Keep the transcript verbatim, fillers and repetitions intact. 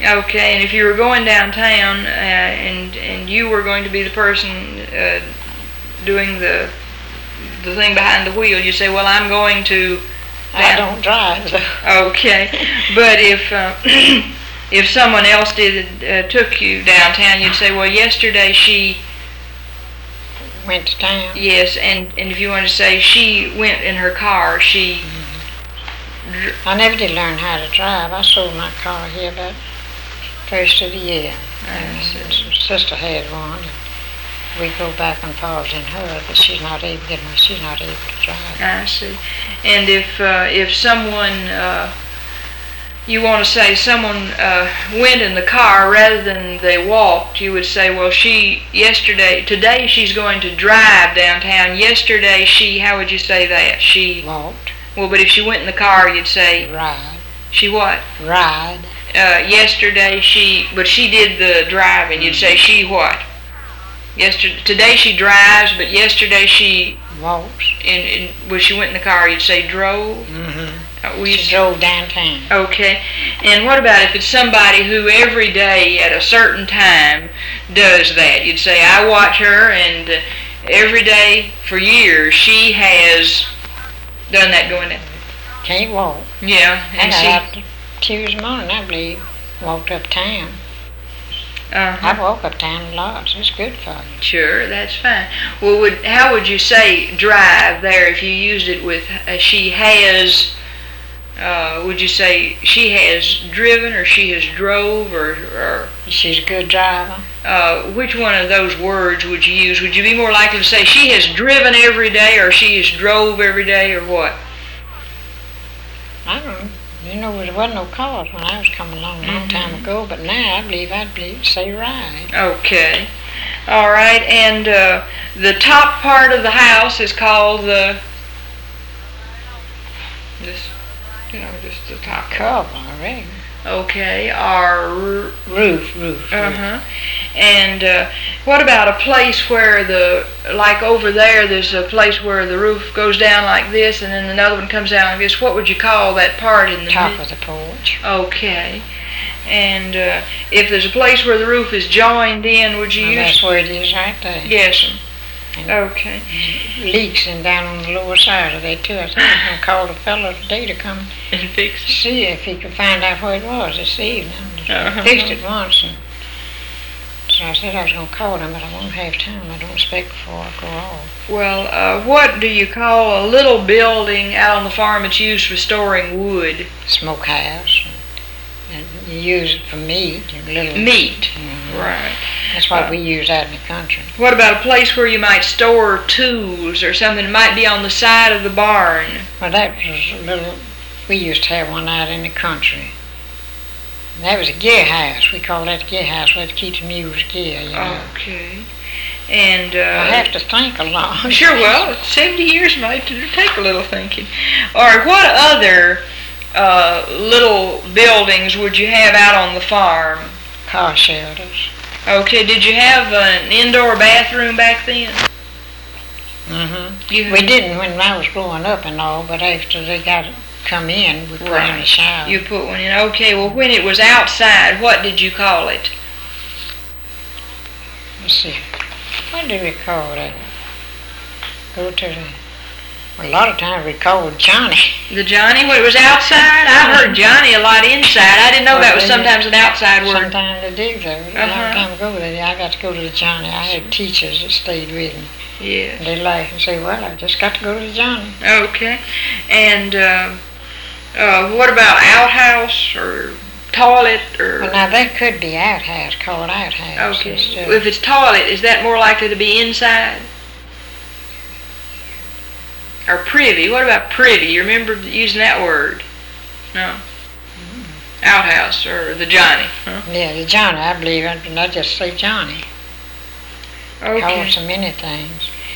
Okay, and if you were going downtown uh, and and you were going to be the person uh, doing the the thing behind the wheel, you say, "Well, I'm going to." I don't drive. Okay, but if uh, if someone else did uh, took you downtown, you'd say, "Well, yesterday she." Went to town. Yes, and and if you want to say she went in her car, she. I never did learn how to drive. I sold my car here about first of the year. And sister had one. And we go back and forth in her, but she's not able to get my. She's not able to drive. I see. And if uh, if someone uh, you want to say someone uh, went in the car rather than they walked, you would say, well, she yesterday, today she's going to drive downtown. Yesterday she, how would you say that? She walked. Well, but if she went in the car, you'd say ride. She what? Ride. Uh, yesterday she, but she did the driving. You'd say she what? Yesterday, today she drives, but yesterday she walks. And, and when she went in the car, you'd say drove. Mm-hmm. Uh, she she drove downtown. Okay. And what about if it's somebody who every day at a certain time does that? You'd say, I watch her, and uh, every day for years she has done that going down. Can't walk. Yeah. And I got out Tuesday morning, I believe, walked uptown. Uh-huh. I walk uptown a lot, so it's good for you. Sure, that's fine. Well, would how would you say drive there if you used it with uh, she has, uh, would you say she has driven or she has drove or... or she's a good driver. Uh, which one of those words would you use? Would you be more likely to say she has driven every day or she has drove every day or what? I don't know. You know, there wasn't no cars when I was coming along a long mm-hmm. time ago, but now I believe I'd believe, say ride. Okay. All right, and uh, the top part of the house is called the, this, you know, just the top cover, I reckon. Okay, our r- roof, roof. Uh-huh. And uh, what about a place where the, like over there, there's a place where the roof goes down like this and then another one comes down like this. What would you call that part in the top mid- of the porch? Okay. And uh, if there's a place where the roof is joined in, would you well, use... That's where it is right there. Yes. Okay. Leaks and down on the lower side of that too. I think I'm going to call the fellow today to come and fix it. See if he could find out where it was this evening. Uh-huh. I fixed it once, and so I said I was going to call him, but I won't have time. I don't expect before I go off. Well, uh, what do you call a little building out on the farm that's used for storing wood? Smokehouse. And you use it for meat. Little meat. Mm-hmm. Right. That's what uh, we use out in the country. What about a place where you might store tools or something that might be on the side of the barn? Well, that was a little, we used to have one out in the country. And that was a gear house. We call that a gear house, where to keep the mules gear, you know. Okay. And uh, I have to think a lot. Sure, well, seventy years might take a little thinking. All right, what other uh, little buildings would you have out on the farm? Car shelters. Okay, did you have an indoor bathroom back then? Mm-hmm. You we didn't when I was growing up and all, but after they got it come in, we put right. in a shower. You put one in. Okay, well, when it was outside, what did you call it? Let's see. What do we call that? Go to the... Well, a lot of times we called Johnny. The Johnny? When it was outside? I've heard Johnny a lot inside. I didn't know well, that was sometimes an outside word. Sometimes they do, though. A uh-huh. long time ago, they, I got to go to the Johnny. I had teachers that stayed with me. Yeah. And they laugh and say, well, I just got to go to the Johnny. Okay. And uh, uh, what about outhouse or toilet? Or? Well, now that could be outhouse, called outhouse. Okay. If it's toilet, is that more likely to be inside? Or privy. What about privy? You remember using that word? No. Mm. Outhouse or the Johnny. Huh? Yeah, the Johnny, I believe. I just say Johnny. Okay. Call it so many things.